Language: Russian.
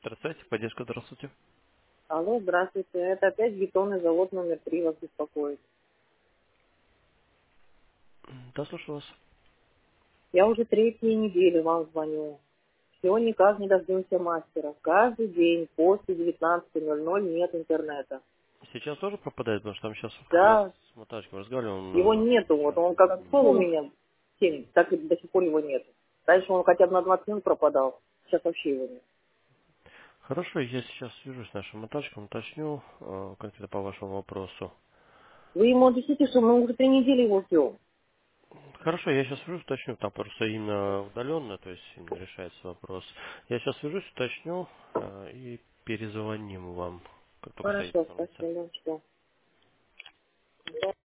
Здравствуйте, поддержка, здравствуйте. Алло, здравствуйте. Это опять бетонный завод номер 3 вас беспокоит. Да, слушаю вас. Я уже третью неделю вам звоню. Все никак не дождемся мастера. Каждый день после 19:00 нет интернета. Сейчас тоже пропадает, потому что там сейчас я Да, с мотачком разговаривал, его он нету. Вот сейчас. он как отшел у меня в 7, так и до сих пор его нет. Раньше он хотя бы на 20 минут пропадал. Сейчас вообще его нет. Хорошо, я сейчас свяжусь с нашим мотачком, уточню конкретно по вашему вопросу. Вы ему объясните, что мы уже 3 недели его ждем. Хорошо, я сейчас свяжусь, уточню, там просто именно удаленно, то есть именно решается вопрос. Я сейчас свяжусь, уточню и перезвоним вам, как только станет Хорошо, информация. спасибо. Что?